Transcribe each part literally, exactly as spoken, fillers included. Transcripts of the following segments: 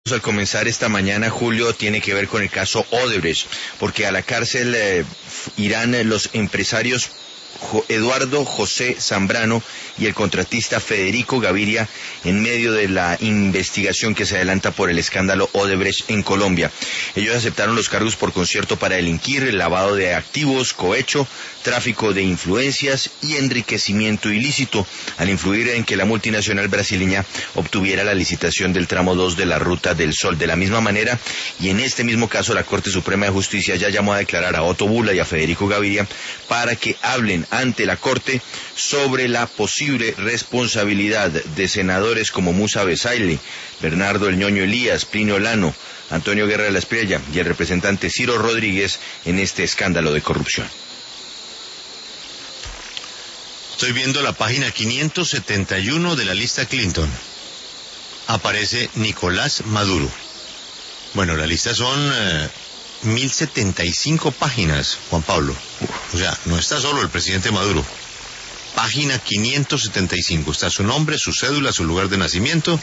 Al comenzar esta mañana, Julio, tiene que ver con el caso Odebrecht, porque a la cárcel eh, irán eh, los empresarios Jo- Eduardo José Zambrano y el contratista Federico Gaviria en medio de la investigación que se adelanta por el escándalo Odebrecht en Colombia. Ellos aceptaron los cargos por concierto para delinquir, lavado de activos, cohecho, tráfico de influencias y enriquecimiento ilícito, al influir en que la multinacional brasileña obtuviera la licitación del tramo dos de la Ruta del Sol. De la misma manera, y en este mismo caso, la Corte Suprema de Justicia ya llamó a declarar a Otto Bula y a Federico Gaviria para que hablen ante la Corte sobre la posible responsabilidad de senadores como Musa Besaile, Bernardo El Ñoño Elías, Plinio Lano, Antonio Guerra de la Espriella y el representante Ciro Rodríguez en este escándalo de corrupción. Estoy viendo la página quinientos setenta y uno de la lista Clinton. Aparece Nicolás Maduro. Bueno, la lista son eh, mil setenta y cinco páginas, Juan Pablo. O sea, no está solo el presidente Maduro. Página quinientos setenta y cinco. Está su nombre, su cédula, su lugar de nacimiento.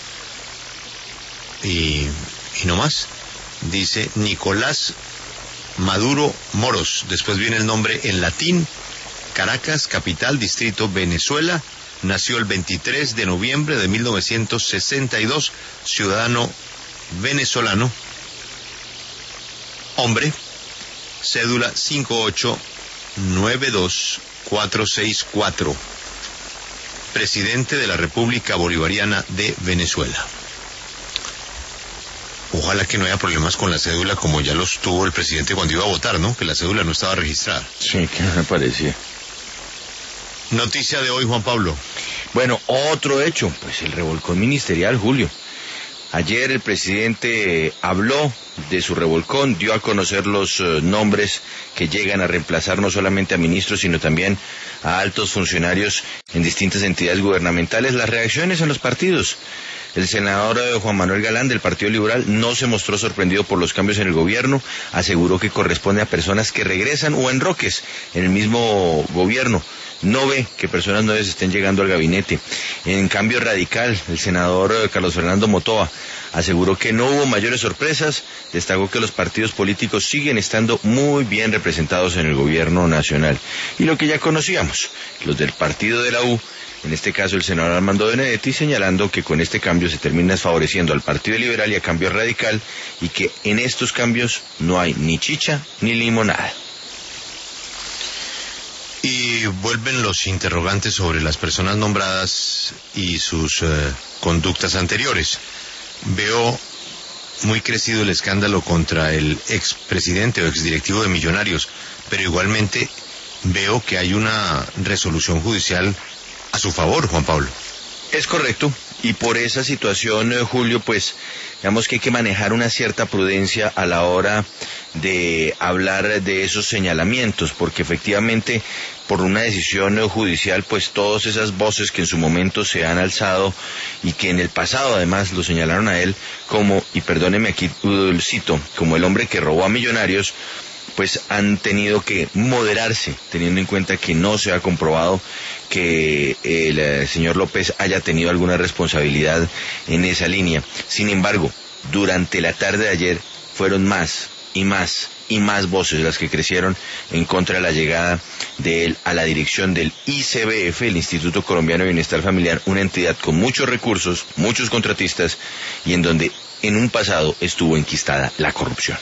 Y, y no más. Dice Nicolás Maduro Moros. Después viene el nombre en latín. Caracas, capital, distrito, Venezuela. Nació el veintitrés de noviembre de mil novecientos sesenta y dos. Ciudadano venezolano. Hombre. Cédula cinco ocho nueve dos cuatro seis cuatro. Presidente de la República Bolivariana de Venezuela. Ojalá que no haya problemas con la cédula como ya los tuvo el presidente cuando iba a votar, ¿no? Que la cédula no estaba registrada. Sí, que me parecía. Noticia de hoy, Juan Pablo. Bueno, otro hecho, pues el revolcón ministerial, Julio. Ayer el presidente habló de su revolcón, dio a conocer los uh, nombres que llegan a reemplazar no solamente a ministros, sino también a altos funcionarios en distintas entidades gubernamentales. Las reacciones en los partidos. El senador uh, Juan Manuel Galán del Partido Liberal no se mostró sorprendido por los cambios en el gobierno, aseguró que corresponde a personas que regresan o enroques en el mismo gobierno. No ve que personas nuevas estén llegando al gabinete. En cambio radical, el senador Carlos Fernando Motoa aseguró que no hubo mayores sorpresas, destacó que los partidos políticos siguen estando muy bien representados en el gobierno nacional. Y lo que ya conocíamos, los del partido de la U, en este caso el senador Armando Benedetti, señalando que con este cambio se termina favoreciendo al Partido Liberal y a Cambio Radical, y que en estos cambios no hay ni chicha ni limonada. Y vuelven los interrogantes sobre las personas nombradas y sus eh, conductas anteriores. Veo muy crecido el escándalo contra el expresidente o exdirectivo de Millonarios, pero igualmente veo que hay una resolución judicial a su favor, Juan Pablo. Es correcto, y por esa situación, eh, Julio, pues digamos que hay que manejar una cierta prudencia a la hora de hablar de esos señalamientos, porque efectivamente por una decisión eh, judicial, pues todas esas voces que en su momento se han alzado y que en el pasado además lo señalaron a él como, y perdóneme aquí uh, cito, como el hombre que robó a Millonarios, pues han tenido que moderarse, teniendo en cuenta que no se ha comprobado que el eh, señor López haya tenido alguna responsabilidad en esa línea. Sin embargo, durante la tarde de ayer fueron más y más y más voces las que crecieron en contra de la llegada de él a la dirección del I C B F, el Instituto Colombiano de Bienestar Familiar, una entidad con muchos recursos, muchos contratistas y en donde en un pasado estuvo enquistada la corrupción.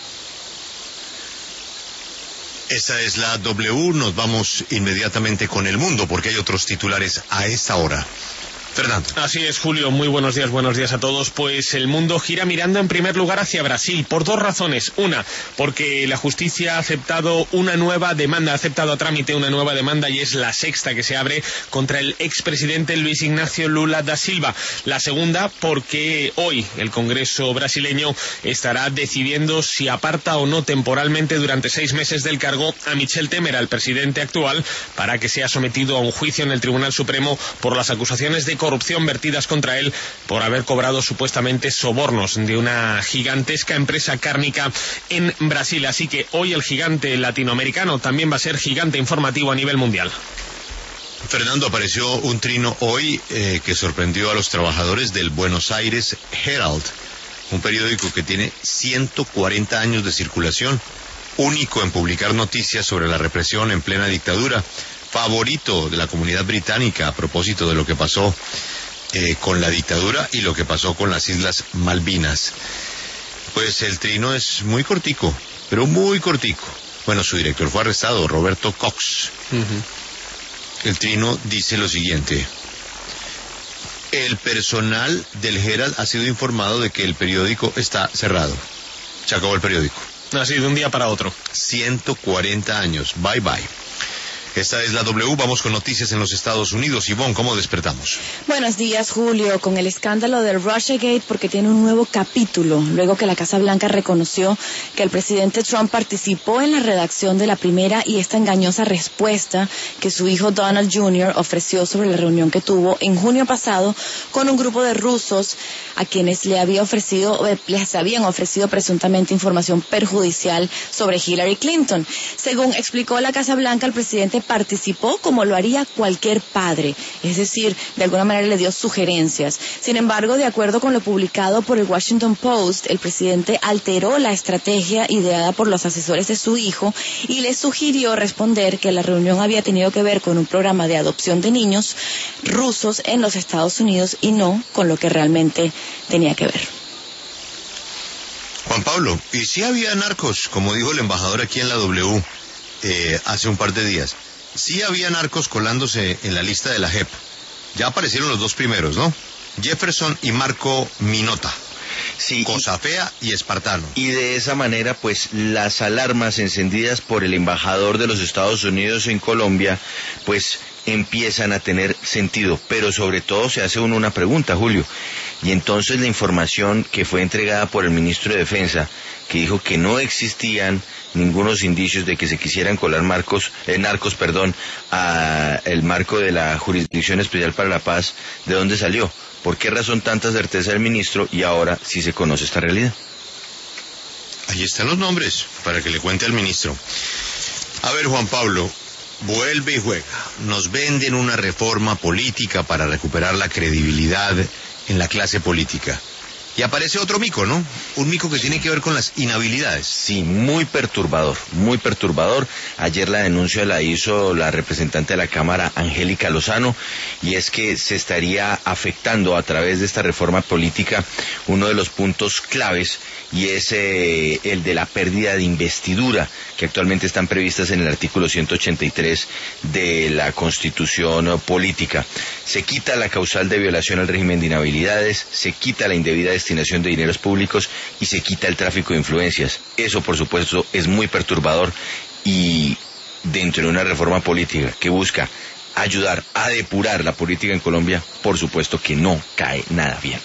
Esta es la W, nos vamos inmediatamente con el mundo porque hay otros titulares a esta hora. Fernando. Así es, Julio, muy buenos días, buenos días a todos. Pues el mundo gira mirando en primer lugar hacia Brasil, por dos razones. Una, porque la justicia ha aceptado una nueva demanda, ha aceptado a trámite una nueva demanda y es la sexta que se abre contra el expresidente Luis Ignacio Lula da Silva. La segunda, porque hoy el Congreso brasileño estará decidiendo si aparta o no temporalmente durante seis meses del cargo a Michel Temer, al presidente actual, para que sea sometido a un juicio en el Tribunal Supremo por las acusaciones de corrupción vertidas contra él por haber cobrado supuestamente sobornos de una gigantesca empresa cárnica en Brasil. Así que hoy el gigante latinoamericano también va a ser gigante informativo a nivel mundial. Fernando, apareció un trino hoy eh, que sorprendió a los trabajadores del Buenos Aires Herald. un periódico que tiene ciento cuarenta años de circulación, único en publicar noticias sobre la represión en plena dictadura, favorito de la comunidad británica a propósito de lo que pasó eh, con la dictadura y lo que pasó con las Islas Malvinas. Pues el trino es muy cortico, pero muy cortico. Bueno, su director fue arrestado, Roberto Cox. Uh-huh. El trino dice lo siguiente: el personal del Herald ha sido informado de que el periódico está cerrado. Se acabó el periódico. Así de un día para otro. ciento cuarenta años. Bye bye. Esta es la W, vamos con noticias en los Estados Unidos. Ivonne, ¿cómo despertamos? Buenos días, Julio. Con el escándalo del Russiagate, porque tiene un nuevo capítulo, luego que la Casa Blanca reconoció que el presidente Trump participó en la redacción de la primera y esta engañosa respuesta que su hijo Donald junior ofreció sobre la reunión que tuvo en junio pasado con un grupo de rusos a quienes le había ofrecido, les habían ofrecido presuntamente información perjudicial sobre Hillary Clinton. Según explicó la Casa Blanca, el presidente participó como lo haría cualquier padre, es decir, de alguna manera le dio sugerencias. Sin embargo, de acuerdo con lo publicado por el Washington Post, el presidente alteró la estrategia ideada por los asesores de su hijo y le sugirió responder que la reunión había tenido que ver con un programa de adopción de niños rusos en los Estados Unidos y no con lo que realmente tenía que ver. Juan Pablo, ¿y si había narcos, como dijo el embajador aquí en la W eh, hace un par de días? Sí había narcos colándose en la lista de la J E P. Ya aparecieron los dos primeros, ¿no? Jefferson y Marco Minota. Sí. Cosa fea y espartano. Y de esa manera, pues, las alarmas encendidas por el embajador de los Estados Unidos en Colombia, pues, empiezan a tener sentido. Pero sobre todo se hace uno una pregunta, Julio. Y entonces la información que fue entregada por el ministro de Defensa, que dijo que no existían ningunos indicios de que se quisieran colar marcos, eh, narcos, perdón, a el marco de la Jurisdicción Especial para la Paz, ¿de dónde salió? ¿Por qué razón tanta certeza del ministro y ahora sí se conoce esta realidad? Ahí están los nombres, para que le cuente al ministro. A ver, Juan Pablo, vuelve y juega. Nos venden una reforma política para recuperar la credibilidad en la clase política. Y aparece otro mico, ¿no? Un mico que tiene que ver con las inhabilidades. Sí, muy perturbador, muy perturbador. Ayer la denuncia la hizo la representante de la Cámara, Angélica Lozano, y es que se estaría afectando a través de esta reforma política uno de los puntos claves, y es eh, el de la pérdida de investidura, que actualmente están previstas en el artículo ciento ochenta y tres de la Constitución Política. Se quita la causal de violación al régimen de inhabilidades, se quita la indebida destinación de dineros públicos y se quita el tráfico de influencias. Eso, por supuesto, es muy perturbador, y dentro de una reforma política que busca ayudar a depurar la política en Colombia, por supuesto que no cae nada bien.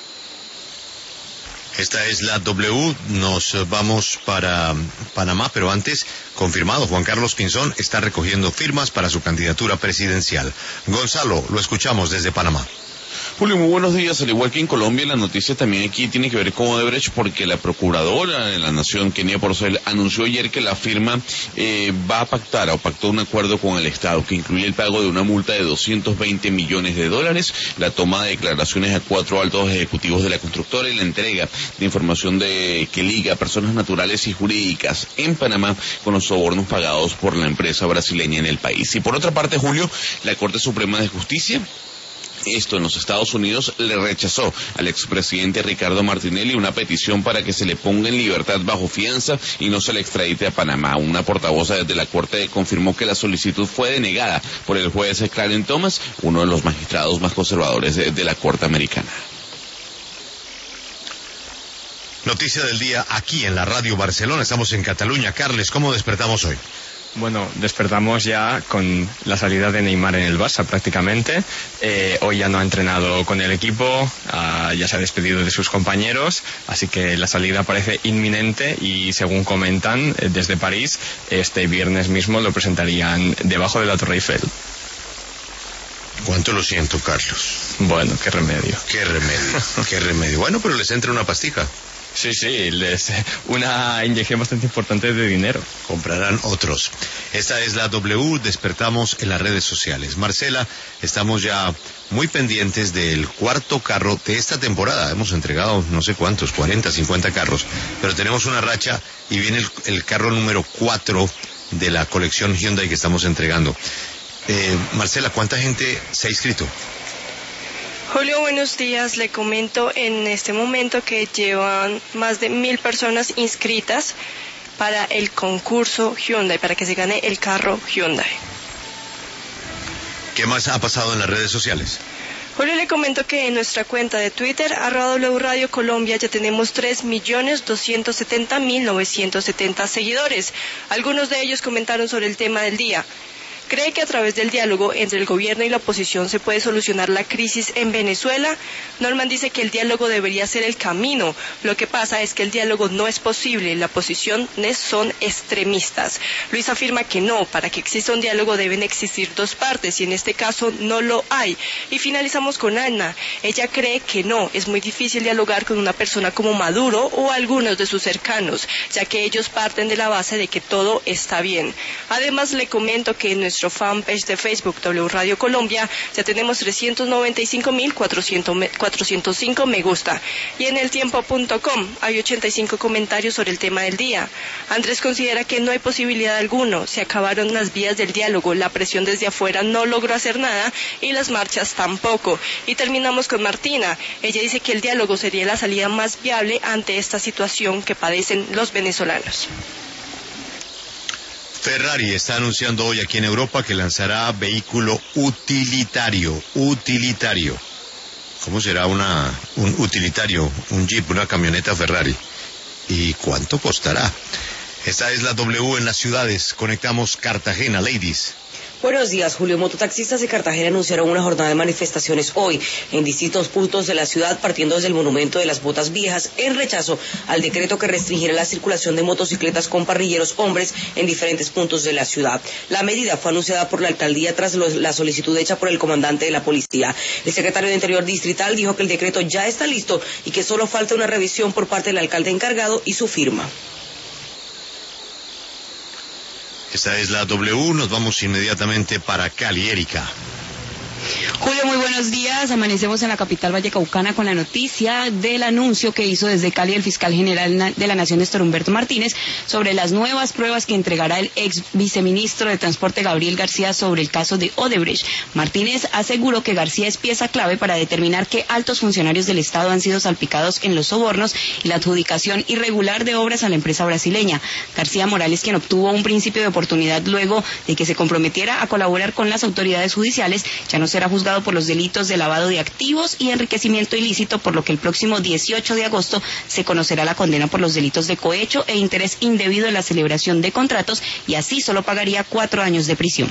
Esta es la W, nos vamos para Panamá, pero antes, confirmado, Juan Carlos Pinzón está recogiendo firmas para su candidatura presidencial. Gonzalo, lo escuchamos desde Panamá. Julio, muy buenos días. Al igual que en Colombia, la noticia también aquí tiene que ver con Odebrecht, porque la procuradora de la Nación, Kenia Porcel, anunció ayer que la firma eh, va a pactar o pactó un acuerdo con el Estado que incluye el pago de una multa de doscientos veinte millones de dólares, la toma de declaraciones a cuatro altos ejecutivos de la constructora y la entrega de información de que liga a personas naturales y jurídicas en Panamá con los sobornos pagados por la empresa brasileña en el país. Y por otra parte, Julio, la Corte Suprema de Justicia, esto en los Estados Unidos, le rechazó al expresidente Ricardo Martinelli una petición para que se le ponga en libertad bajo fianza y no se le extradite a Panamá. Una portavoz de la Corte confirmó que la solicitud fue denegada por el juez Clarence Thomas, uno de los magistrados más conservadores de, de la Corte americana. Noticia del día aquí en la Radio Barcelona. Estamos en Cataluña. Carles, ¿cómo despertamos hoy? Bueno, despertamos ya con la salida de Neymar en el Barça prácticamente. Eh, hoy ya no ha entrenado con el equipo, uh, ya se ha despedido de sus compañeros, así que la salida parece inminente y según comentan eh, desde París, este viernes mismo lo presentarían debajo de la Torre Eiffel. Cuánto lo siento, Carlos. Bueno, qué remedio. Qué remedio, qué remedio. Bueno, pero les entra una pastija. Sí, sí, es una inyección bastante importante de dinero. Comprarán otros. Esta es la W, despertamos en las redes sociales. Marcela, estamos ya muy pendientes del cuarto carro de esta temporada. Hemos entregado no sé cuántos, cuarenta, cincuenta carros, pero tenemos una racha y viene el, el carro número cuatro de la colección Hyundai que estamos entregando. Eh, Marcela, ¿cuánta gente se ha inscrito? Julio, buenos días. Le comento en este momento que llevan más de mil personas inscritas para el concurso Hyundai, para que se gane el carro Hyundai. ¿Qué más ha pasado en las redes sociales? Julio, le comento que en nuestra cuenta de Twitter, arroba W Radio Colombia, ya tenemos tres millones doscientos setenta mil novecientos setenta seguidores. Algunos de ellos comentaron sobre el tema del día. ¿Cree que a través del diálogo entre el gobierno y la oposición se puede solucionar la crisis en Venezuela? Norman dice que el diálogo debería ser el camino. Lo que pasa es que el diálogo no es posible. La oposición son extremistas. Luis afirma que no. Para que exista un diálogo deben existir dos partes y en este caso no lo hay. Y finalizamos con Ana. Ella cree que no. Es muy difícil dialogar con una persona como Maduro o algunos de sus cercanos, ya que ellos parten de la base de que todo está bien. Además, le comento que en nuestro fanpage de Facebook W Radio Colombia ya tenemos trescientos noventa y cinco mil cuatrocientos cinco me gusta y en el tiempo punto com hay ochenta y cinco comentarios sobre el tema del día. Andrés considera que no hay posibilidad alguna, se acabaron las vías del diálogo, la presión desde afuera no logró hacer nada y las marchas tampoco. Y terminamos con Martina. Ella dice que el diálogo sería la salida más viable ante esta situación que padecen los venezolanos. Ferrari está anunciando hoy aquí en Europa que lanzará vehículo utilitario, utilitario. ¿Cómo será una, un utilitario, un Jeep, una camioneta Ferrari? ¿Y cuánto costará? Esta es la W en las ciudades. Conectamos Cartagena, ladies. Buenos días, Julio. Mototaxistas de Cartagena anunciaron una jornada de manifestaciones hoy en distintos puntos de la ciudad, partiendo desde el monumento de las Botas Viejas, en rechazo al decreto que restringirá la circulación de motocicletas con parrilleros hombres en diferentes puntos de la ciudad. La medida fue anunciada por la alcaldía tras los, la solicitud hecha por el comandante de la policía. El secretario de Interior distrital dijo que el decreto ya está listo y que solo falta una revisión por parte del alcalde encargado y su firma. Esta es la W, nos vamos inmediatamente para Cali, Erika. Julio, muy buenos días. Amanecemos en la capital vallecaucana con la noticia del anuncio que hizo desde Cali el fiscal general de la Nación, Néstor Humberto Martínez, sobre las nuevas pruebas que entregará el ex viceministro de Transporte, Gabriel García, sobre el caso de Odebrecht. Martínez aseguró que García es pieza clave para determinar qué altos funcionarios del Estado han sido salpicados en los sobornos y la adjudicación irregular de obras a la empresa brasileña. García Morales, quien obtuvo un principio de oportunidad luego de que se comprometiera a colaborar con las autoridades judiciales, ya no será juzgado por los delitos de lavado de activos y enriquecimiento ilícito, por lo que el próximo dieciocho de agosto se conocerá la condena por los delitos de cohecho e interés indebido en la celebración de contratos, y así solo pagaría cuatro años de prisión.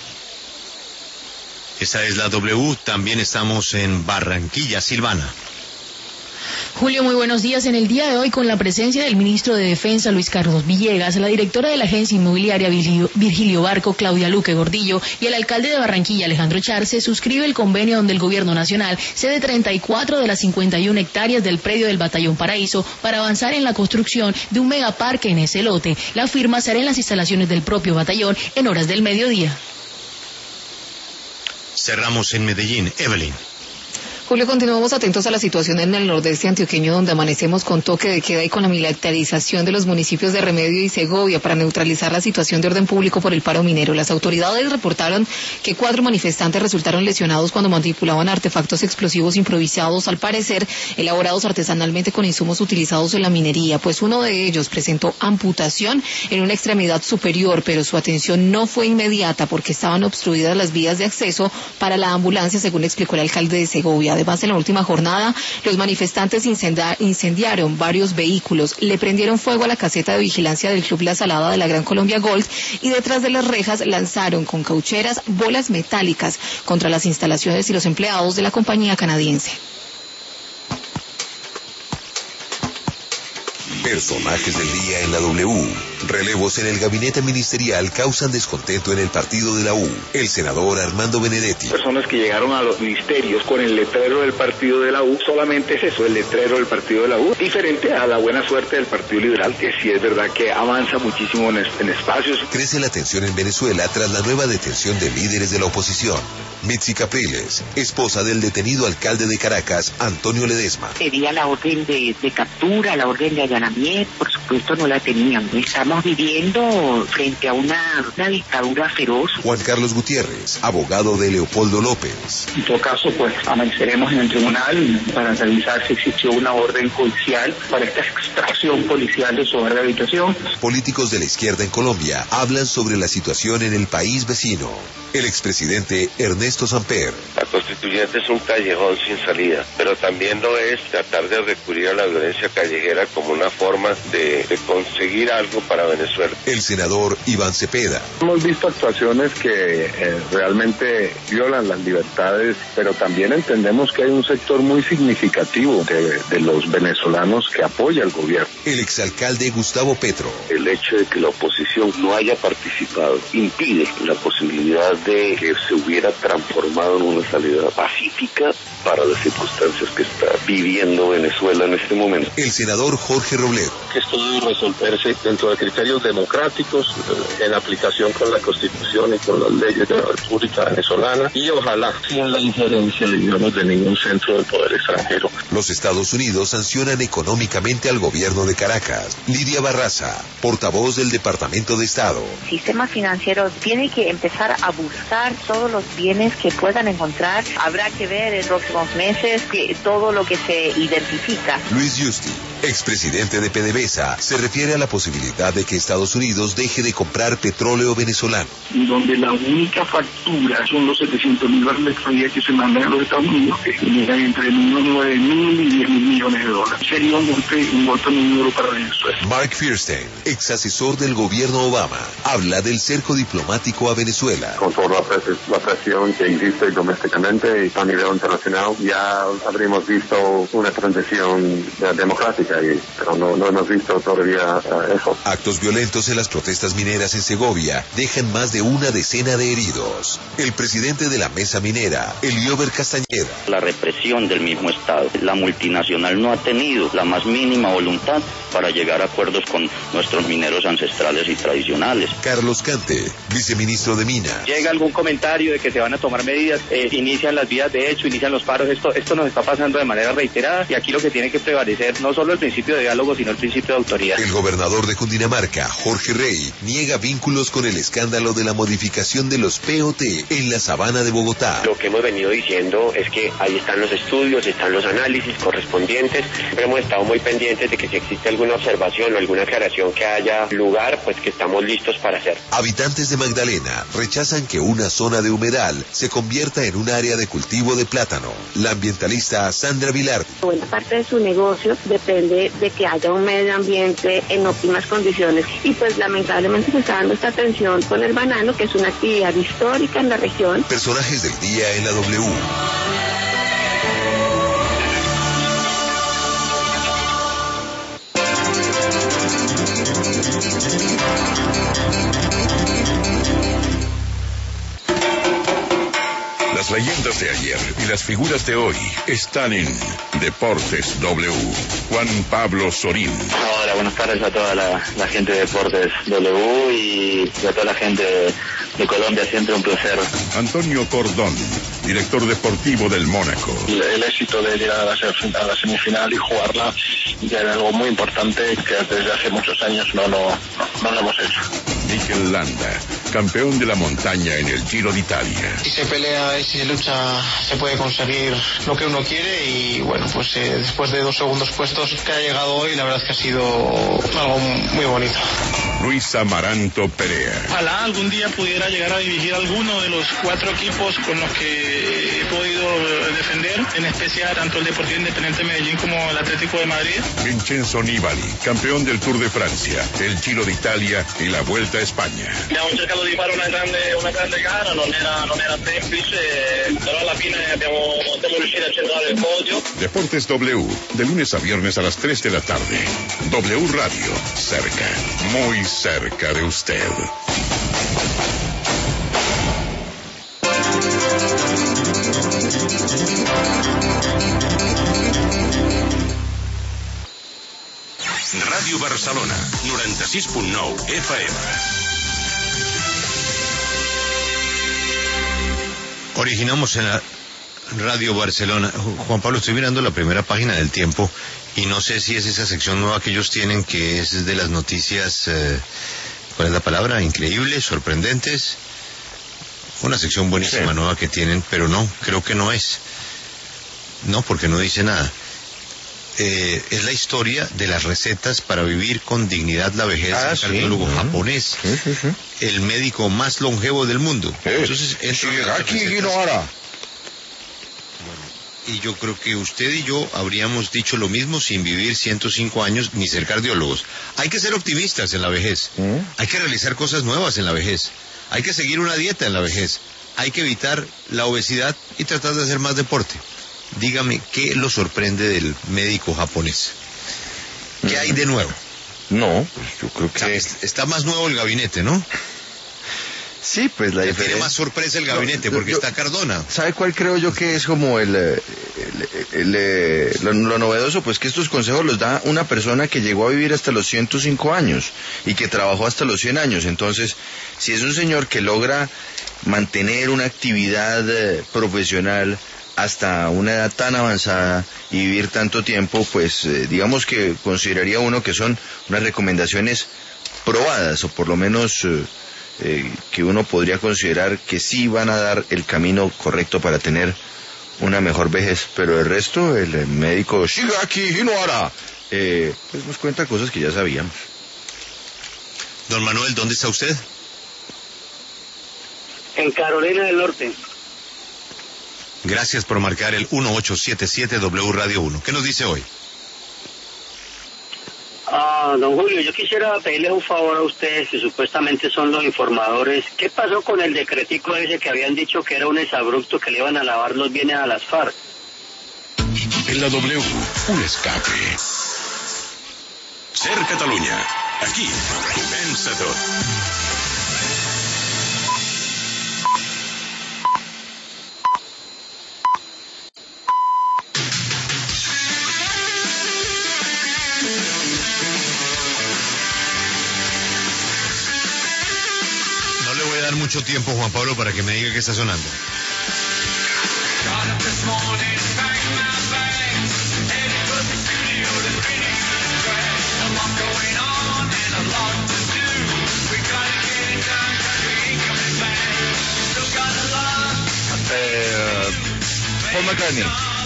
Esta es la W, también estamos en Barranquilla, Silvana. Julio, muy buenos días. En el día de hoy, con la presencia del ministro de Defensa, Luis Carlos Villegas, la directora de la agencia inmobiliaria, Virgilio Barco, Claudia Luque Gordillo, y el alcalde de Barranquilla, Alejandro Char, se suscribe el convenio donde el gobierno nacional cede treinta y cuatro de las cincuenta y una hectáreas del predio del Batallón Paraíso para avanzar en la construcción de un megaparque en ese lote. La firma se hará en las instalaciones del propio batallón en horas del mediodía. Cerramos en Medellín. Evelyn. Julio, continuamos atentos a la situación en el nordeste antioqueño, donde amanecemos con toque de queda y con la militarización de los municipios de Remedio y Segovia para neutralizar la situación de orden público por el paro minero. Las autoridades reportaron que cuatro manifestantes resultaron lesionados cuando manipulaban artefactos explosivos improvisados, al parecer elaborados artesanalmente con insumos utilizados en la minería, pues uno de ellos presentó amputación en una extremidad superior, pero su atención no fue inmediata porque estaban obstruidas las vías de acceso para la ambulancia, según explicó el alcalde de Segovia. Además, en la última jornada, los manifestantes incendiaron varios vehículos, le prendieron fuego a la caseta de vigilancia del Club La Salada de la Gran Colombia Gold y detrás de las rejas lanzaron con caucheras bolas metálicas contra las instalaciones y los empleados de la compañía canadiense. Personajes del día en la W. Relevos en el gabinete ministerial causan descontento en el partido de la U. El senador Armando Benedetti. Personas que llegaron a los ministerios con el letrero del partido de la U, solamente es eso, el letrero del partido de la U, diferente a la buena suerte del Partido Liberal, que sí es verdad que avanza muchísimo en, en espacios. Crece la tensión en Venezuela tras la nueva detención de líderes de la oposición. Mitzi Capriles, esposa del detenido alcalde de Caracas, Antonio Ledesma. Pedía la orden de, de captura, la orden de allanamiento, por supuesto no la tenían. Estamos viviendo frente a una, una dictadura feroz. Juan Carlos Gutiérrez, abogado de Leopoldo López. En todo caso, pues amaneceremos en el tribunal para revisar si existió una orden judicial para esta extracción policial de su hogar de habitación. Políticos de la izquierda en Colombia hablan sobre la situación en el país vecino. El expresidente Ernesto Samper. La constituyente es un callejón sin salida, pero también lo es tratar de recurrir a la violencia callejera como una forma de, de conseguir algo para Venezuela. El senador Iván Cepeda. Hemos visto actuaciones que eh, realmente violan las libertades, pero también entendemos que hay un sector muy significativo de, de los venezolanos que apoya al gobierno. El exalcalde Gustavo Petro. El hecho de que la oposición no haya participado impide la posibilidad de que se hubiera transformado en una salida pacífica para las circunstancias que está viviendo Venezuela en este momento. El senador Jorge Robledo. Que esto debe resolverse dentro de criterios democráticos, en aplicación con la Constitución y con las leyes de la República Venezolana, y ojalá sin la injerencia, digamos, de ningún centro del poder extranjero. Los Estados Unidos sancionan económicamente al gobierno de Caracas. Lidia Barraza, portavoz del Departamento de Estado. El sistema financiero tiene que empezar a buscar todos los bienes que puedan encontrar. Habrá que ver en próximos meses que todo lo que se identifica. Luis Justi, expresidente de PDVSA, se refiere a la posibilidad de que Estados Unidos deje de comprar petróleo venezolano. Donde la única factura son los setecientos mil barriles por día que se mandan a los Estados Unidos, que generan entre unos nueve mil y diez mil millones de dólares. Sería un golpe, un golpe muy duro para Venezuela. Mark Fierstein, ex asesor del gobierno Obama, habla del cerco diplomático a Venezuela. Con toda la, pres la presión que existe domésticamente y a nivel internacional, ya habríamos visto una transición democrática, y, pero no, no hemos visto todavía uh, eso. Actos violentos en las protestas mineras en Segovia dejan más de una decena de heridos. El presidente de la mesa minera, Eliober Castañeda. La represión del mismo Estado. La multinacional no ha tenido la más mínima voluntad para llegar a acuerdos con nuestros mineros ancestrales y tradicionales. Carlos Cante, viceministro de Minas. Llega algún comentario de que se van a tomar medidas, eh, inician las vías de hecho, inician los paros. Esto, esto nos está pasando de manera reiterada, y aquí lo que tiene que prevalecer no solo el principio de diálogo, sino el principio de autoridad. El gobernador de Cundinamarca, Jorge Rey, niega vínculos con el escándalo de la modificación de los P O T en la sabana de Bogotá. Lo que hemos venido diciendo es que ahí están los estudios, están los análisis correspondientes. Siempre hemos estado muy pendientes de que si existe alguna observación o alguna aclaración que haya lugar, pues que estamos listos para hacer. Habitantes de Magdalena rechazan que una zona de humedal se convierta en un área de cultivo de plátano. La ambientalista Sandra Vilardi. Buena parte de su negocio depende de que haya un medio ambiente en óptimas condiciones, y pues lamentablemente se está dando esta tensión con el banano, que es una actividad histórica en la región. Personajes del día en la W. Las leyendas de ayer y las figuras de hoy están en Deportes W. Juan Pablo Sorín. Hola, buenas tardes a toda la, la gente de Deportes W y a toda la gente de, de Colombia, siempre un placer. Antonio Cordón, director deportivo del Mónaco. El, el éxito de llegar a la, a la semifinal y jugarla ya era algo muy importante que desde hace muchos años no, no, no, no lo hemos hecho. Mikel Landa, campeón de la montaña en el Giro de Italia. Si se pelea y si se lucha, se puede conseguir lo que uno quiere, y bueno, pues eh, después de dos segundos puestos que ha llegado hoy, la verdad es que ha sido algo muy bonito. Luis Amaranto Perea. Ojalá algún día pudiera llegar a dirigir alguno de los cuatro equipos con los que he podido defender sorprender, en especial tanto el Deportivo Independiente de Medellín como el Atlético de Madrid. Vincenzo Nibali, campeón del Tour de Francia, el Giro de Italia y la Vuelta a España. Abbiamo cercato di fare una grande, una grande gara, non era, non era semplice, però alla fine abbiamo, siamo riusciti a centrare il podio. Deportes W, de lunes a viernes a las tres de la tarde. W Radio, cerca, muy cerca de usted. Ràdio Barcelona, noranta-sis punt nou F M. Originamos en la Radio Barcelona. Juan Pablo, estoy mirando la primera página del Tiempo y no sé si es esa sección nueva que ellos tienen, que es de las noticias, eh, ¿cuál es la palabra? Increíbles, sorprendentes. Una sección buenísima, sí, nueva que tienen, pero no, creo que no es. No, porque no dice nada. Eh, es la historia de las recetas para vivir con dignidad la vejez, ah, del cardiólogo sí, japonés, sí, sí, sí. el médico más longevo del mundo. Sí. Entonces, aquí ahora. Y yo creo que usted y yo habríamos dicho lo mismo sin vivir ciento cinco años ni ser cardiólogos. Hay que ser optimistas en la vejez. ¿Mm? Hay que realizar cosas nuevas en la vejez. Hay que seguir una dieta en la vejez. Hay que evitar la obesidad y tratar de hacer más deporte. Dígame, ¿qué lo sorprende del médico japonés? ¿Qué hay de nuevo? No, pues yo creo que... O sea, está más nuevo el gabinete, ¿no? Sí, pues la diferencia... Tiene más sorpresa el gabinete, no, porque yo, está Cardona. ¿Sabe cuál creo yo que es como el... el, el, el lo, lo novedoso? Pues que estos consejos los da una persona que llegó a vivir hasta los ciento cinco años y que trabajó hasta los cien años. Entonces, si es un señor que logra mantener una actividad eh, profesional hasta una edad tan avanzada y vivir tanto tiempo, pues eh, digamos que consideraría uno que son unas recomendaciones probadas, o por lo menos eh, eh, que uno podría considerar que sí van a dar el camino correcto para tener una mejor vejez. Pero el resto, el, el médico Shigaki Hinohara, eh, pues nos cuenta cosas que ya sabíamos. Don Manuel, ¿dónde está usted? En Carolina del Norte. Gracias por marcar el uno ocho siete siete W Radio uno. ¿Qué nos dice hoy? Ah, don Julio, yo quisiera pedirles un favor a ustedes, que supuestamente son los informadores. ¿Qué pasó con el decretico ese que habían dicho que era un exabrupto, que le iban a lavar los bienes a las FARC? En la W, un escape. Ser Catalunya. Aquí, comença tot. Mucho tiempo, Juan Pablo, para que me diga qué está sonando. Eh, Paul McCartney.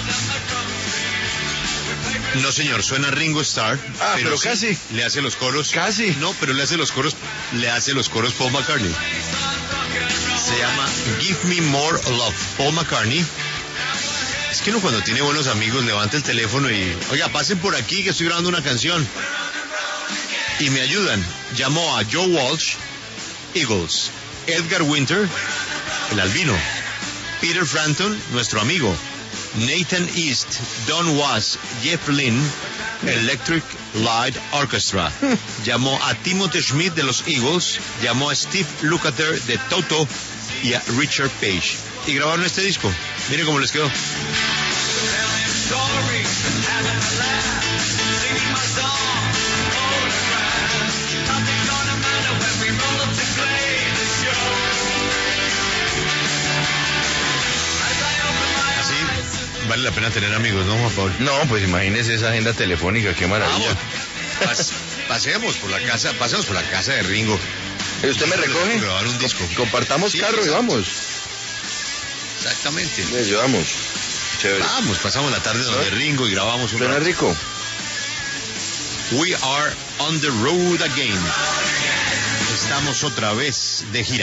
No, señor, suena Ringo Starr. Ah, pero, pero sí, casi. Le hace los coros. Casi. No, pero le hace los coros, le hace los coros Paul McCartney. Se llama Give Me More Love, Paul McCartney. Es que uno cuando tiene buenos amigos levanta el teléfono y, oiga, pasen por aquí que estoy grabando una canción. Y me ayudan. Llamó a Joe Walsh, Eagles, Edgar Winter, el albino, Peter Frampton, nuestro amigo, Nathan East, Don Was, Jeff Lynne, Electric Light Orchestra. Llamó a Timothy Schmidt de los Eagles, llamó a Steve Lukather de Toto y a Richard Page. Y grabaron este disco. Miren cómo les quedó. Vale la pena tener amigos, ¿no, Juan Pablo? No, pues imagínese esa agenda telefónica, qué maravilla. Vamos, pas, pasemos por la casa, pasemos por la casa de Ringo. ¿Usted me recoge? Grabar un disco. Compartamos sí, carro y vamos. Exactamente. Le ayudamos. Chévere. Vamos, pasamos la tarde donde ¿no? Ringo y grabamos un ¿Suena rato. rico? We are on the road again. Estamos otra vez de gira.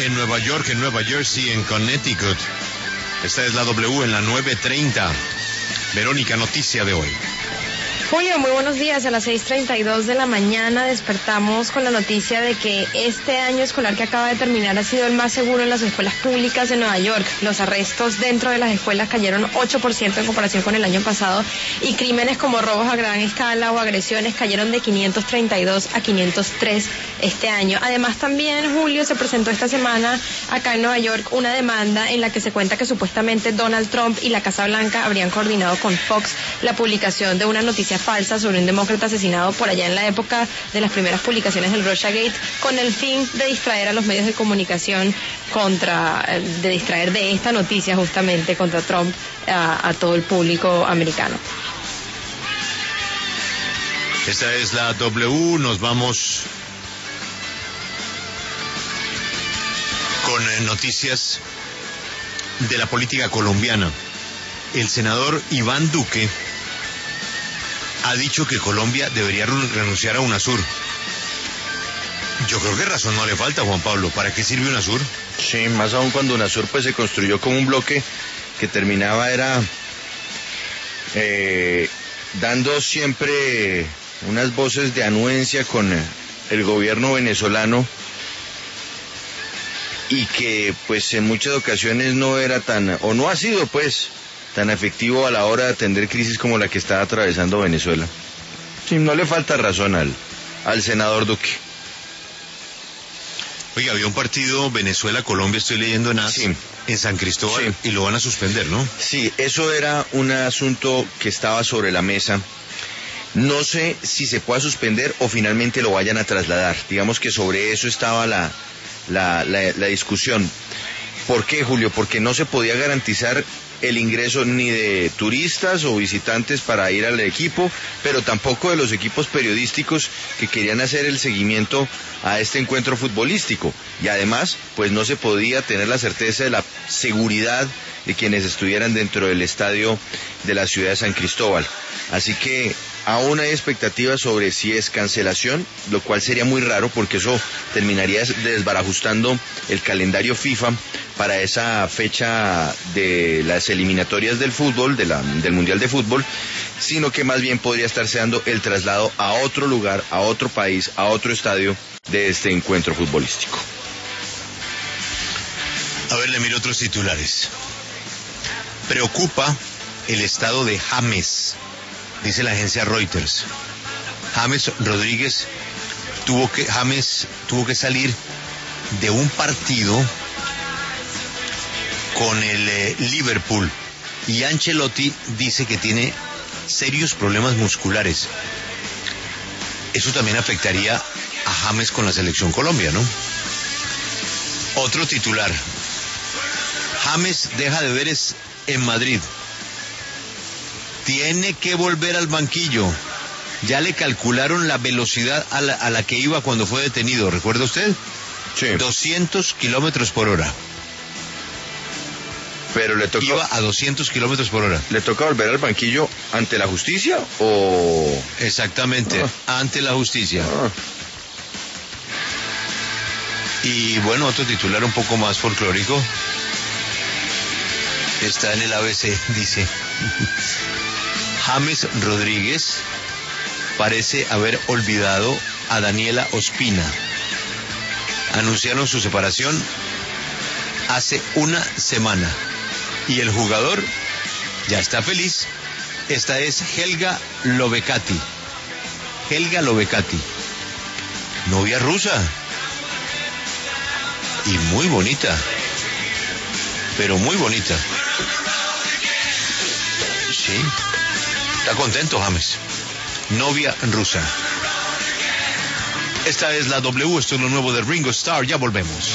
en Nueva York, en Nueva Jersey, en Connecticut. Esta es la W en la nueve treinta. Verónica, noticia de hoy. Julio, muy buenos días. A las seis treinta y dos de la mañana despertamos con la noticia de que este año escolar que acaba de terminar ha sido el más seguro en las escuelas públicas de Nueva York. Los arrestos dentro de las escuelas cayeron ocho por ciento en comparación con el año pasado y crímenes como robos a gran escala o agresiones cayeron de quinientos treinta y dos a quinientos tres este año. Además, también, Julio, se presentó esta semana acá en Nueva York una demanda en la que se cuenta que supuestamente Donald Trump y la Casa Blanca habrían coordinado con Fox la publicación de una noticia falsa sobre un demócrata asesinado por allá en la época de las primeras publicaciones del Russiagate, con el fin de distraer a los medios de comunicación contra, de distraer de esta noticia justamente contra Trump a, a todo el público americano. Esta es la W, nos vamos con eh, noticias de la política colombiana. El senador Iván Duque ha dicho que Colombia debería renunciar a UNASUR. Yo creo que razón no le falta, Juan Pablo. ¿Para qué sirve UNASUR? Sí, más aún cuando UNASUR pues se construyó como un bloque que terminaba era eh, dando siempre unas voces de anuencia con el gobierno venezolano y que pues en muchas ocasiones no era tan, o no ha sido pues tan efectivo a la hora de atender crisis como la que está atravesando Venezuela. Sí, no le falta razón al, al senador Duque. Oiga, había un partido Venezuela-Colombia, estoy leyendo en A S, sí, en San Cristóbal, sí, y lo van a suspender, ¿no? Sí, eso era un asunto que estaba sobre la mesa. No sé si se pueda suspender o finalmente lo vayan a trasladar. Digamos que sobre eso estaba la, la, la, la discusión. ¿Por qué, Julio? Porque no se podía garantizar el ingreso ni de turistas o visitantes para ir al equipo, pero tampoco de los equipos periodísticos que querían hacer el seguimiento a este encuentro futbolístico. Y además, pues no se podía tener la certeza de la seguridad de quienes estuvieran dentro del estadio de la ciudad de San Cristóbal. Así que aún hay expectativas sobre si es cancelación, lo cual sería muy raro porque eso terminaría desbarajustando el calendario FIFA para esa fecha de las eliminatorias del fútbol, de la, del Mundial de Fútbol, sino que más bien podría estarse dando el traslado a otro lugar, a otro país, a otro estadio de este encuentro futbolístico. A ver, le miro otros titulares. Preocupa el estado de James, dice la agencia Reuters. James Rodríguez tuvo que, James tuvo que salir de un partido con el eh, Liverpool y Ancelotti dice que tiene serios problemas musculares. Eso también afectaría a James con la selección Colombia, ¿no? Otro titular. James deja deberes en Madrid. Tiene que volver al banquillo. Ya le calcularon la velocidad a la, a la que iba cuando fue detenido. ¿Recuerda usted? Sí. doscientos kilómetros por hora. Pero le toca... Iba a doscientos kilómetros por hora. ¿Le toca volver al banquillo ante la justicia o...? Exactamente, ah. ante la justicia. Ah. Y bueno, otro titular un poco más folclórico. Está en el A B C, dice... James Rodríguez parece haber olvidado a Daniela Ospina. Anunciaron su separación hace una semana y el jugador ya está feliz. Esta es Helga Lovecati. Helga Lovecati, novia rusa y muy bonita, pero muy bonita. Sí. Está contento James. Novia rusa. Esta es la W, esto es lo nuevo de Ringo Starr, ya volvemos.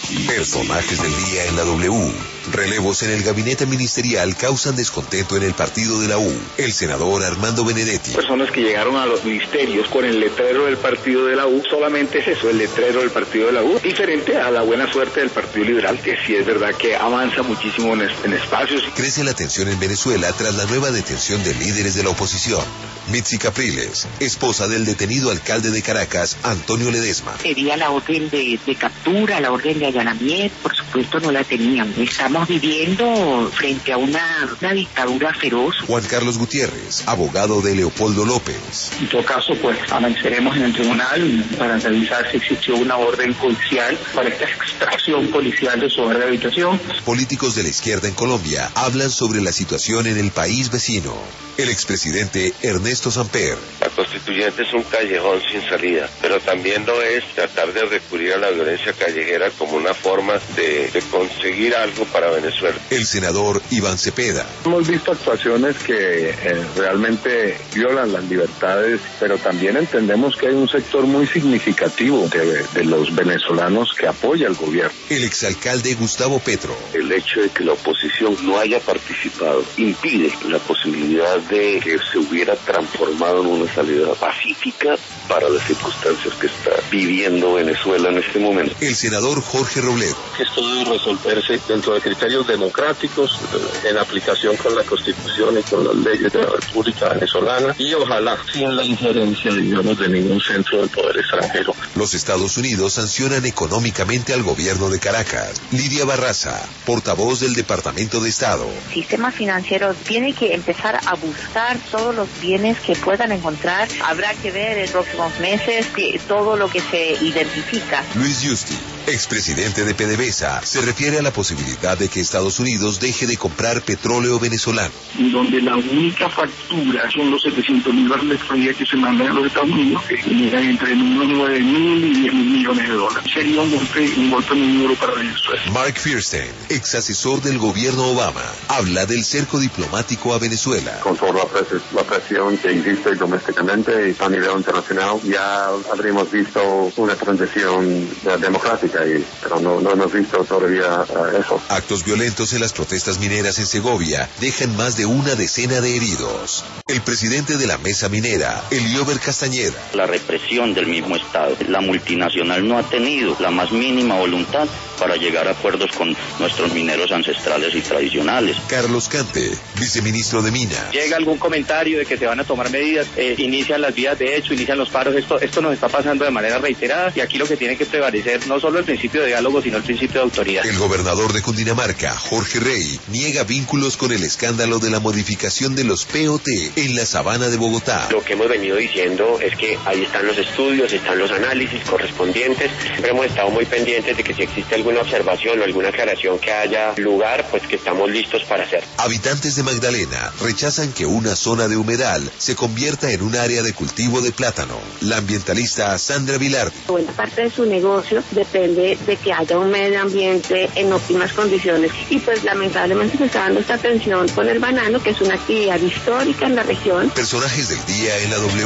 Personajes del día en la W. Relevos en el gabinete ministerial causan descontento en el partido de la U. El senador Armando Benedetti. Personas que llegaron a los ministerios con el letrero del partido de la U, solamente es eso, el letrero del partido de la U, diferente a la buena suerte del Partido Liberal, que sí es verdad que avanza muchísimo en, en espacios. Crece la tensión en Venezuela tras la nueva detención de líderes de la oposición. Mitzi Capriles, esposa del detenido alcalde de Caracas, Antonio Ledesma. Pedía la orden de, de captura, la orden de allanamiento, por supuesto no la tenían. Estamos viviendo frente a una, una dictadura feroz. Juan Carlos Gutiérrez, abogado de Leopoldo López. En todo caso, pues amaneceremos en el tribunal para revisar si existió una orden judicial para esta extracción policial de su hogar de habitación. Políticos de la izquierda en Colombia hablan sobre la situación en el país vecino. El expresidente Ernesto Samper. La constituyente es un callejón sin salida, pero también lo es tratar de recurrir a la violencia callejera como una forma de, de conseguir algo para Venezuela. El senador Iván Cepeda. Hemos visto actuaciones que eh, realmente violan las libertades, pero también entendemos que hay un sector muy significativo de, de los venezolanos que apoya al gobierno. El exalcalde Gustavo Petro. El hecho de que la oposición no haya participado impide la posibilidad de que se hubiera transformado en una salida pacífica para las circunstancias que está viviendo Venezuela en este momento. El senador Jorge Robledo. Esto debe resolverse dentro de criterios democráticos, en aplicación con la Constitución y con las leyes de la República Venezolana, y ojalá sin la injerencia, digamos, de ningún centro del poder extranjero. Los Estados Unidos sancionan económicamente al gobierno de Caracas. Lidia Barraza, portavoz del Departamento de Estado. El sistema financiero tiene que empezar a buscar todos los bienes que puedan encontrar. Habrá que ver en próximos meses que todo lo que se identifica. Luis Justi, expresidente de PDVSA, se refiere a la posibilidad de que Estados Unidos deje de comprar petróleo venezolano. Donde la única factura son los setecientos mil barriles por día que se mandan a los Estados Unidos, que generan entre unos nueve mil y diez mil millones de dólares. Sería un golpe, un golpe muy duro para Venezuela. Mark Fierstein, ex asesor del gobierno Obama, habla del cerco diplomático a Venezuela. Con toda la, pres la presión que existe domésticamente y a nivel internacional, ya habríamos visto una transición democrática, y, pero no, no hemos visto todavía uh, eso. Actos violentos en las protestas mineras en Segovia dejan más de una decena de heridos. El presidente de la mesa minera, Eliober Castañeda. La represión del mismo Estado. La multinacional no ha tenido la más mínima voluntad para llegar a acuerdos con nuestros mineros ancestrales y tradicionales. Carlos Cante, viceministro de Minas. Llega algún comentario de que se van a tomar medidas, eh, inician las vías de hecho, inician los paros, esto, esto nos está pasando de manera reiterada, y aquí lo que tiene que prevalecer no solo el principio de diálogo, sino el principio de autoridad. El gobernador de Cundinamarca, Jorge Rey, niega vínculos con el escándalo de la modificación de los P O T en la sabana de Bogotá. Lo que hemos venido diciendo es que ahí están los estudios, están los análisis correspondientes. Siempre hemos estado muy pendientes de que si existe alguna observación o alguna aclaración que haya lugar, pues que estamos listos para hacer. Habitantes de Magdalena rechazan que una zona de humedal se convierta en un área de cultivo de plátano. La ambientalista Sandra Vilardi. Buena parte de su negocio depende de que haya un medio ambiente en óptimas condiciones, y pues lamentablemente se está dando esta tensión con el banano, que es una actividad histórica en la región. Personajes del día en la W.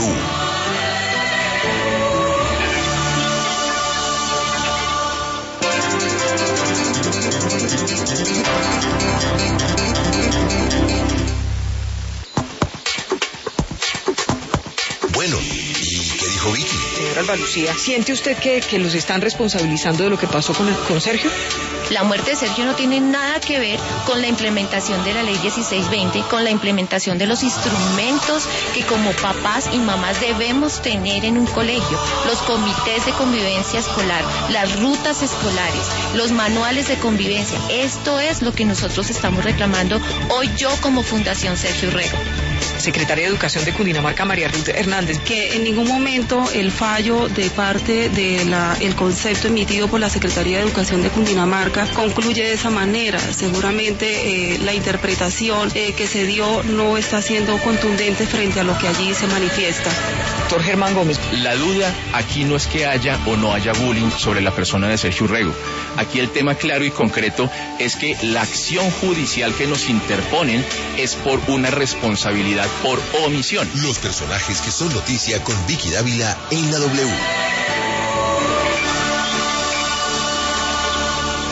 Bueno, ¿y qué dijo Vicky? Señora Alba Lucía, ¿siente usted que, que los están responsabilizando de lo que pasó con, el, con Sergio? La muerte de Sergio no tiene nada que ver con la implementación de la ley dieciséis veinte, con la implementación de los instrumentos que como papás y mamás debemos tener en un colegio, los comités de convivencia escolar, las rutas escolares, los manuales de convivencia. Esto es lo que nosotros estamos reclamando hoy yo como Fundación Sergio Urrego. Secretaria de Educación de Cundinamarca, María Ruth Hernández. Que en ningún momento el fallo de parte del concepto emitido por la Secretaría de Educación de Cundinamarca concluye de esa manera. Seguramente eh, la interpretación eh, que se dio no está siendo contundente frente a lo que allí se manifiesta. Doctor Germán Gómez. La duda aquí no es que haya o no haya bullying sobre la persona de Sergio Urrego. Aquí el tema claro y concreto es que la acción judicial que nos interponen es por una responsabilidad por omisión. Los personajes que son noticia con Vicky Dávila en la W.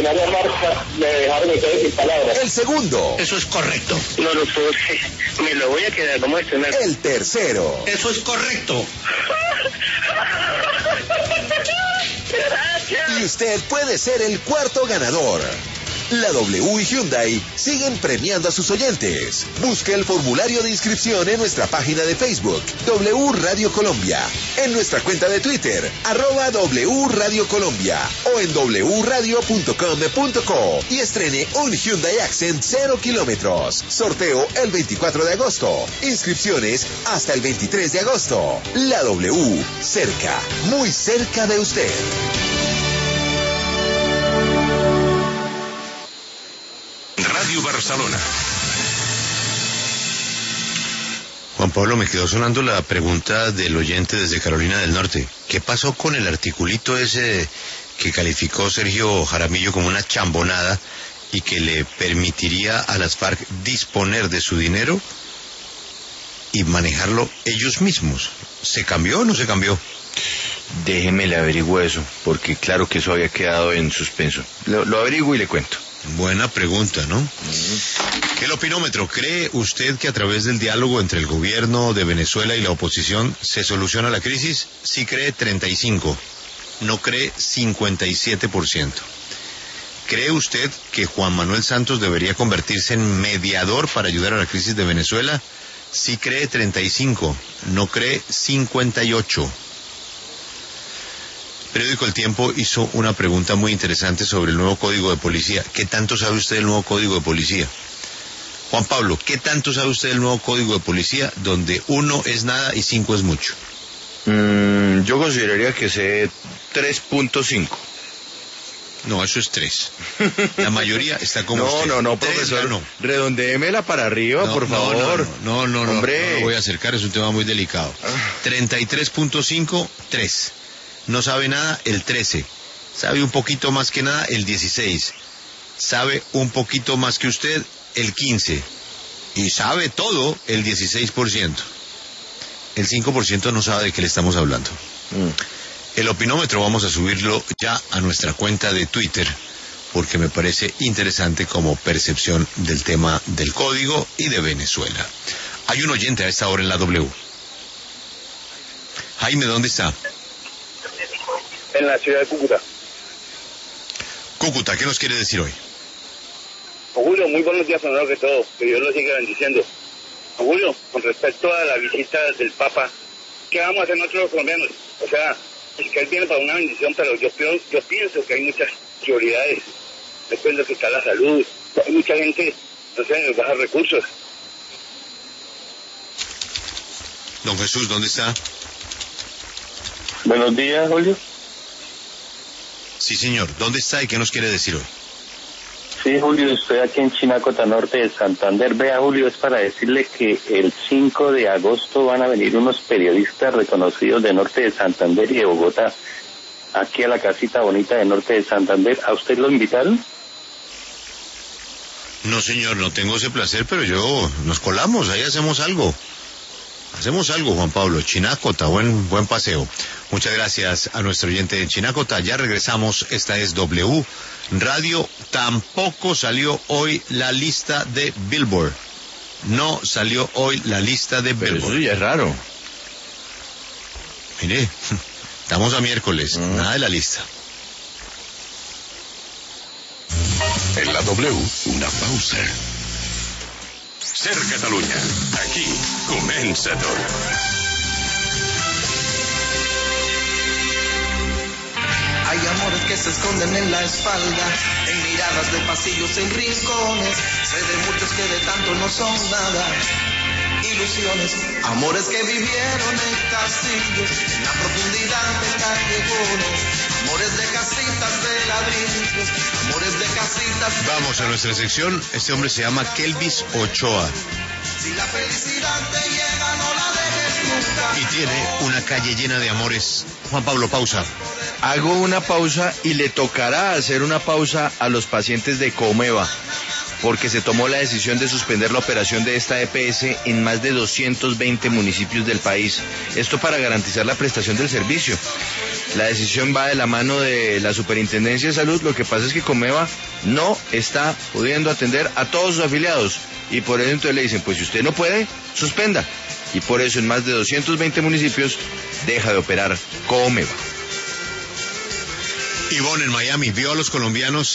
extraordinaria marca me dejaron ustedes sin palabras. El segundo. Eso es correcto. No lo puedo creer. Me lo voy a quedar. Vamos a estrenar. El tercero. Eso es correcto. Gracias. Y usted puede ser el cuarto ganador. La W y Hyundai siguen premiando a sus oyentes. Busque el formulario de inscripción en nuestra página de Facebook, W Radio Colombia, en nuestra cuenta de Twitter, arroba W Radio Colombia, o en w radio punto com punto co y estrene un Hyundai Accent cero kilómetros. Sorteo el veinticuatro de agosto. Inscripciones hasta el veintitrés de agosto. La W, cerca, muy cerca de usted. Radio Barcelona. Juan Pablo, me quedó sonando la pregunta del oyente desde Carolina del Norte. ¿Qué pasó con el articulito ese que calificó Sergio Jaramillo como una chambonada y que le permitiría a las FARC disponer de su dinero y manejarlo ellos mismos? ¿Se cambió o no se cambió? Déjeme le averiguo eso, porque claro que eso había quedado en suspenso. Lo, lo averiguo y le cuento. Buena pregunta, ¿no? El opinómetro, ¿cree usted que a través del diálogo entre el gobierno de Venezuela y la oposición se soluciona la crisis? Sí cree treinta y cinco, no cree cincuenta y siete por ciento. ¿Cree usted que Juan Manuel Santos debería convertirse en mediador para ayudar a la crisis de Venezuela? Sí cree treinta y cinco, no cree cincuenta y ocho. El periódico El Tiempo hizo una pregunta muy interesante sobre el nuevo Código de Policía. ¿Qué tanto sabe usted del nuevo Código de Policía? Juan Pablo, ¿qué tanto sabe usted del nuevo Código de Policía donde uno es nada y cinco es mucho? Mm, yo consideraría que sé tres punto cinco. No, eso es tres. La mayoría está como no, usted. No, no, tres, profesor. No. Redondéemela para arriba, no, por no, favor. No, no, no, no, Hombre. no, no lo voy a acercar, es un tema muy delicado. treinta y tres punto cinco, tres. No sabe nada, el trece. Sabe un poquito más que nada, el dieciséis. Sabe un poquito más que usted, el quince. Y sabe todo, el dieciséis por ciento. El cinco por ciento no sabe de qué le estamos hablando. Mm. El opinómetro vamos a subirlo ya a nuestra cuenta de Twitter, porque me parece interesante como percepción del tema del código y de Venezuela. Hay un oyente a esta hora en la W. Jaime, ¿dónde está? En la ciudad de Cúcuta. Cúcuta, ¿qué nos quiere decir hoy? Julio, muy buenos días, primero que todo, que Dios lo siga bendiciendo. Julio, con respecto a la visita del Papa, ¿qué vamos a hacer nosotros los colombianos? O sea, es que él viene para una bendición, pero yo, yo pienso que hay muchas prioridades. Depende de que está la salud, hay mucha gente, no sé, de bajos recursos. Don Jesús, ¿dónde está? Buenos días, Julio. Sí, señor. ¿Dónde está y qué nos quiere decir hoy? Sí, Julio, estoy aquí en Chinacota, norte de Santander. Vea, Julio, es para decirle que el cinco de agosto van a venir unos periodistas reconocidos de norte de Santander y de Bogotá, aquí a la casita bonita de norte de Santander. ¿A usted lo invitaron? No, señor, no tengo ese placer, pero yo, nos colamos, ahí hacemos algo. Hacemos algo, Juan Pablo. Chinacota, buen, buen paseo. Muchas gracias a nuestro oyente de Chinacota. Ya regresamos. Esta es W Radio. Tampoco salió hoy la lista de Billboard. No salió hoy la lista de Pero Billboard. eso ya es raro. Mire, estamos a miércoles. Mm. Nada de la lista. En la W, una pausa. Ser Catalunya. Aquí comença tot. Hay amores que se esconden en la espalda, en miradas de pasillos, en rincones. Sé de muchos que de tanto no son nada. Ilusiones, amores que vivieron en castillos, en la profundidad de callejones. Amores de casitas de ladrillos, amores de casitas de... Vamos a nuestra sección. Este hombre se llama Kelvis Ochoa. Si la felicidad te llega, no la dejes nunca. Y tiene una calle llena de amores. Juan Pablo, pausa. Hago una pausa y le tocará hacer una pausa a los pacientes de Comeva, porque se tomó la decisión de suspender la operación de esta E P S en más de doscientos veinte municipios del país. Esto para garantizar la prestación del servicio. la decisión va de la mano de la Superintendencia de Salud. Lo que pasa es que Comeva no está pudiendo atender a todos sus afiliados y por eso entonces le dicen, pues si usted no puede, suspenda. Y por eso en más de doscientos veinte municipios deja de operar Comeva. Ivonne, en Miami, vio a los colombianos